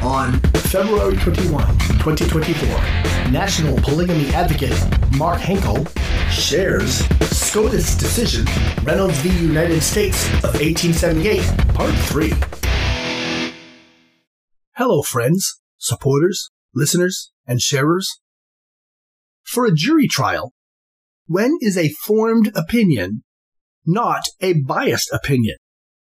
On February 21, 2024, national polygamy advocate Mark Henkel shares SCOTUS decision, Reynolds v. United States of 1878, Part 3. Hello, friends, supporters, listeners, and sharers. For a jury trial, when is a formed opinion not a biased opinion?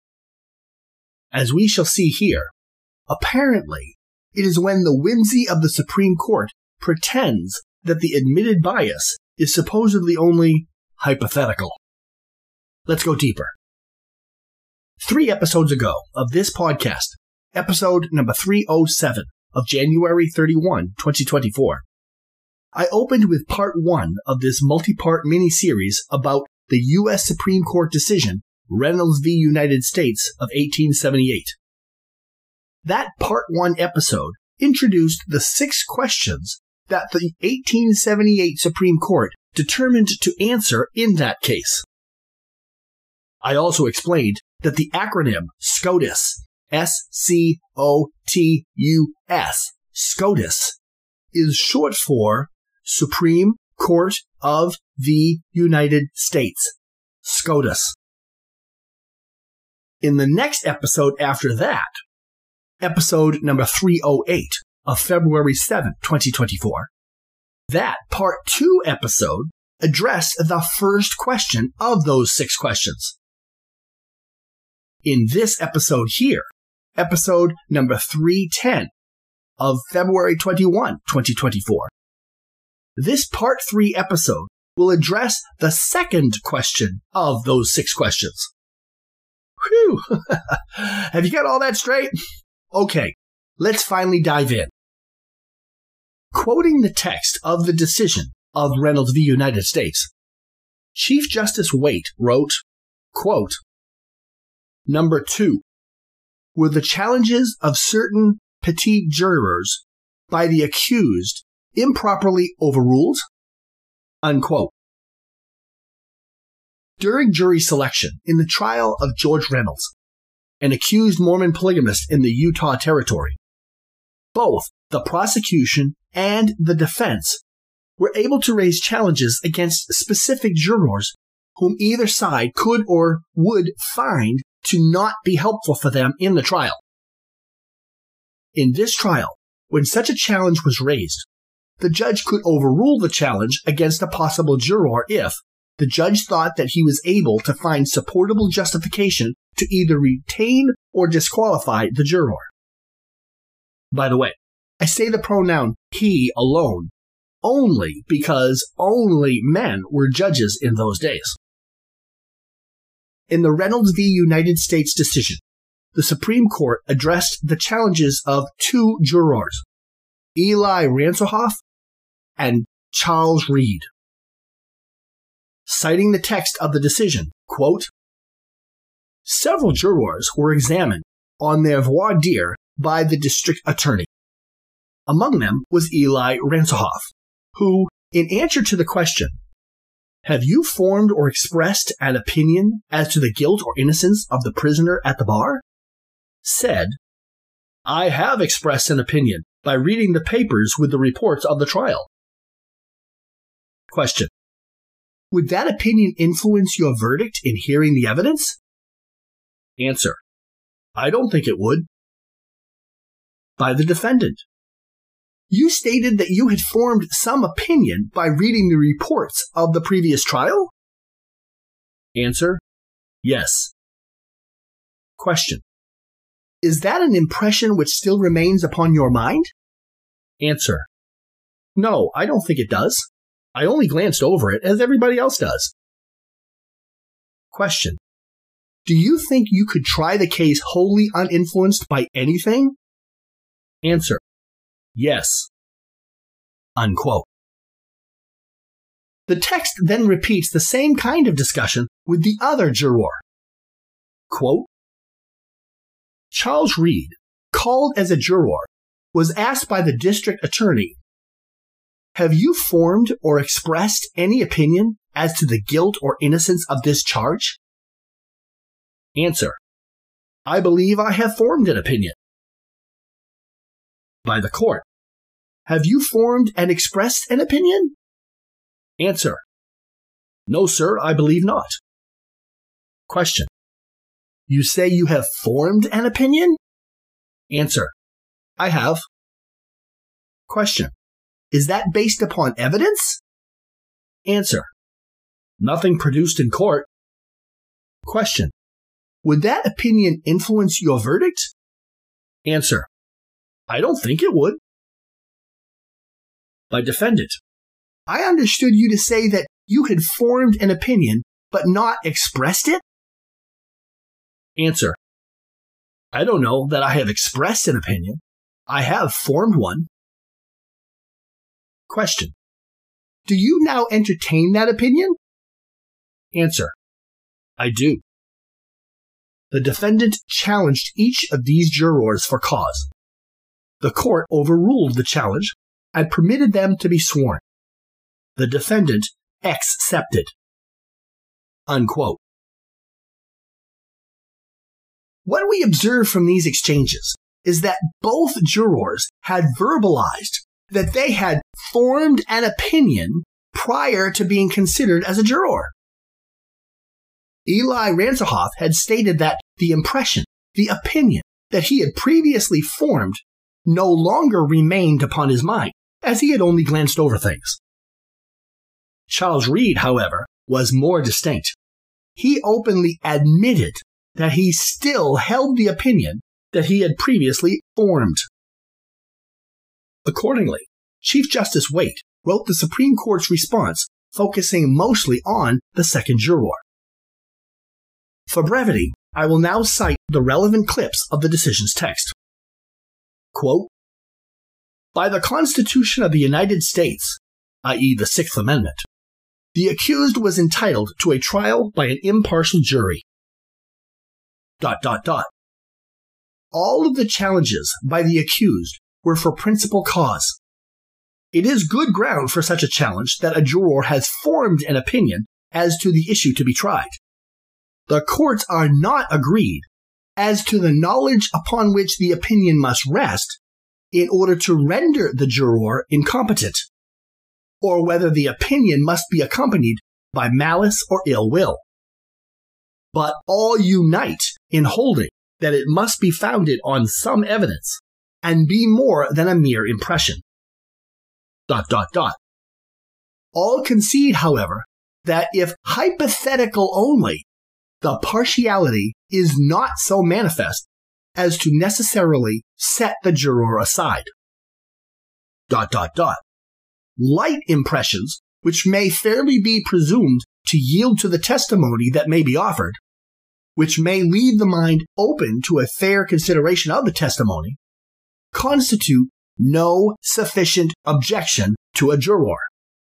As we shall see here, apparently, it is when the whimsy of the Supreme Court pretends that the admitted bias is supposedly only hypothetical. Let's go deeper. 3 episodes ago of this podcast, episode number 307 of January 31, 2024, I opened with part 1 of this multi-part mini-series about the U.S. Supreme Court decision, Reynolds v. United States of 1878. That Part 1 episode introduced the 6 questions that the 1878 Supreme Court determined to answer in that case. I also explained that the acronym SCOTUS, S-C-O-T-U-S, SCOTUS, is short for Supreme Court of the United States, SCOTUS. In the next episode after that, episode number 308 of February 7, 2024, that Part 2 episode addressed the first question of those 6 questions. In this episode here, episode number 310 of February 21, 2024, this Part 3 episode will address the second question of those 6 questions. Whew! Have you got all that straight? Okay, let's finally dive in. Quoting the text of the decision of Reynolds v. United States, Chief Justice Waite wrote, quote, Number 2, were the challenges of certain petite jurors by the accused improperly overruled? Unquote. During jury selection in the trial of George Reynolds, an accused Mormon polygamist in the Utah Territory, both the prosecution and the defense were able to raise challenges against specific jurors whom either side could or would find to not be helpful for them in the trial. In this trial, when such a challenge was raised, the judge could overrule the challenge against a possible juror if the judge thought that he was able to find supportable justification to either retain or disqualify the juror. By the way, I say the pronoun he alone only because only men were judges in those days. In the Reynolds v. United States decision, the Supreme Court addressed the challenges of 2 jurors, Eli Ransohoff and Charles Reed. Citing the text of the decision, quote, several jurors were examined on their voir dire by the district attorney. Among them was Eli Ransohoff, who, in answer to the question, have you formed or expressed an opinion as to the guilt or innocence of the prisoner at the bar? Said, I have expressed an opinion by reading the papers with the reports of the trial. Question. Would that opinion influence your verdict in hearing the evidence? Answer. I don't think it would. By the defendant. You stated that you had formed some opinion by reading the reports of the previous trial? Answer. Yes. Question. Is that an impression which still remains upon your mind? Answer. No, I don't think it does. I only glanced over it as everybody else does. Question. Do you think you could try the case wholly uninfluenced by anything? Answer. Yes. Unquote. The text then repeats the same kind of discussion with the other juror. Quote, Charles Reed, called as a juror, was asked by the district attorney, have you formed or expressed any opinion as to the guilt or innocence of this charge? Answer. I believe I have formed an opinion. by the court. Have you formed and expressed an opinion? Answer. No, sir, I believe not. Question. You say you have formed an opinion? Answer. I have. Question. Is that based upon evidence? Answer. Nothing produced in court. Question. Would that opinion influence your verdict? Answer. I don't think it would. By defendant. I understood you to say that you had formed an opinion but not expressed it? Answer. I don't know that I have expressed an opinion. I have formed one. Question. Do you now entertain that opinion? Answer. I do. The defendant challenged each of these jurors for cause. The court overruled the challenge and permitted them to be sworn. The defendant accepted. Unquote. What we observe from these exchanges is that both jurors had verbalized that they had formed an opinion prior to being considered as a juror. Eli Ransohoff had stated that the impression, the opinion that he had previously formed no longer remained upon his mind, as he had only glanced over things. Charles Reed, however, was more distinct. He openly admitted that he still held the opinion that he had previously formed. Accordingly, Chief Justice Waite wrote the Supreme Court's response focusing mostly on the second juror. For brevity, I will now cite the relevant clips of the decision's text. Quote, by the Constitution of the United States, i.e. the Sixth Amendment, the accused was entitled to a trial by an impartial jury. ... All of the challenges by the accused were for principal cause. It is good ground for such a challenge that a juror has formed an opinion as to the issue to be tried. The courts are not agreed as to the knowledge upon which the opinion must rest in order to render the juror incompetent, or whether the opinion must be accompanied by malice or ill will. But all unite in holding that it must be founded on some evidence and be more than a mere impression. ... All concede, however, that if hypothetical only, the partiality is not so manifest as to necessarily set the juror aside. ... Light impressions, which may fairly be presumed to yield to the testimony that may be offered, which may leave the mind open to a fair consideration of the testimony, constitute no sufficient objection to a juror. ...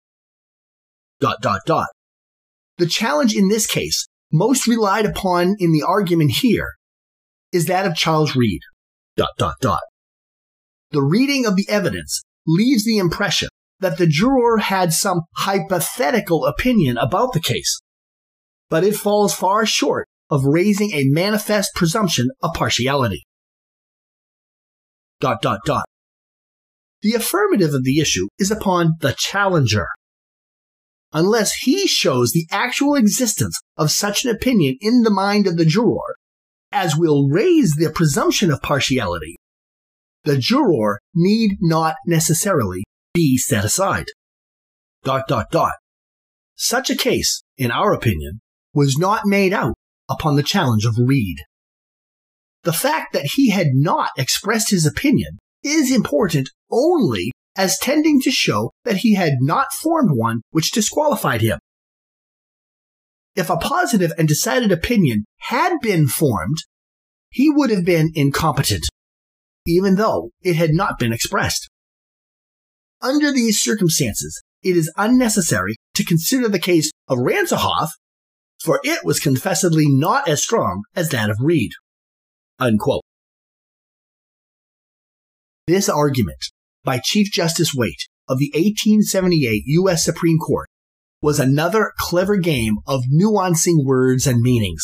The challenge in this case, most relied upon in the argument here, is that of Charles Reed. ... The reading of the evidence leaves the impression that the juror had some hypothetical opinion about the case, but it falls far short of raising a manifest presumption of partiality. ... The affirmative of the issue is upon the challenger. Unless he shows the actual existence of such an opinion in the mind of the juror, as will raise the presumption of partiality, the juror need not necessarily be set aside. ... Such a case, in our opinion, was not made out upon the challenge of Reed. The fact that he had not expressed his opinion is important only as tending to show that he had not formed one which disqualified him. If a positive and decided opinion had been formed, he would have been incompetent, even though it had not been expressed. Under these circumstances, it is unnecessary to consider the case of Ransohoff, for it was confessedly not as strong as that of Reed. Unquote. This argument by Chief Justice Waite of the 1878 U.S. Supreme Court was another clever game of nuancing words and meanings.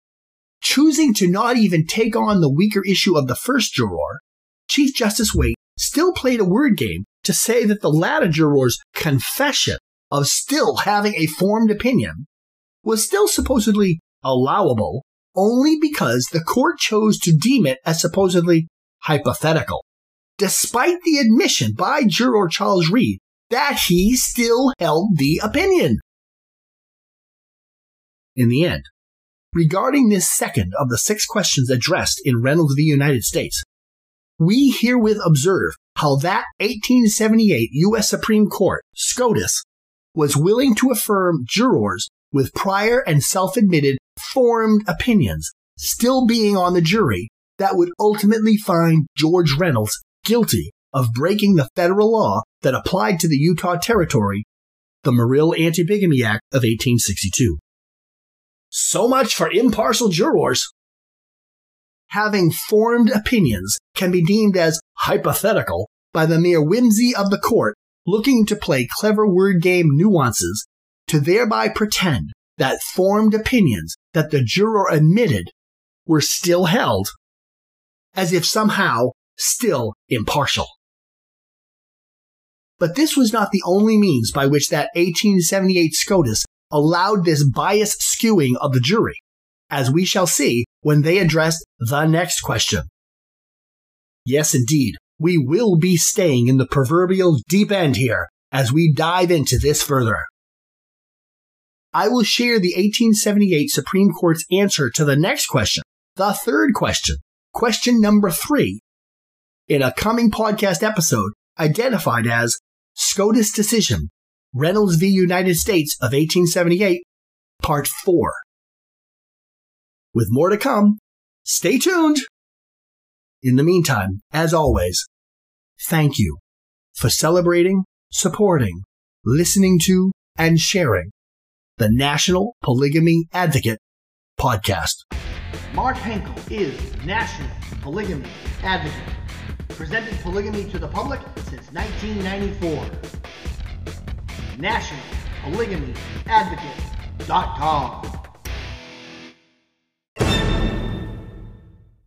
Choosing to not even take on the weaker issue of the first juror, Chief Justice Waite still played a word game to say that the latter juror's confession of still having a formed opinion was still supposedly allowable only because the court chose to deem it as supposedly hypothetical, despite the admission by juror Charles Reed that he still held the opinion. In the end, regarding this second of the 6 questions addressed in Reynolds v. United States, we herewith observe how that 1878 U.S. Supreme Court, SCOTUS, was willing to affirm jurors with prior and self-admitted formed opinions still being on the jury that would ultimately find George Reynolds guilty of breaking the federal law that applied to the Utah Territory, the Morrill Anti-Bigamy Act of 1862. So much for impartial jurors. Having formed opinions can be deemed as hypothetical by the mere whimsy of the court looking to play clever word game nuances to thereby pretend that formed opinions that the juror admitted were still held, as if somehow still impartial. But this was not the only means by which that 1878 SCOTUS allowed this bias skewing of the jury, as we shall see when they address the next question. Yes, indeed, we will be staying in the proverbial deep end here as we dive into this further. I will share the 1878 Supreme Court's answer to the next question, the third question, question number 3, in a coming podcast episode identified as SCOTUS Decision, Reynolds v. United States of 1878, Part 4. With more to come, stay tuned! In the meantime, as always, thank you for celebrating, supporting, listening to, and sharing the National Polygamy Advocate podcast. Mark Henkel is National Polygamy Advocate, presenting polygamy to the public since 1994. NationalPolygamyAdvocate.com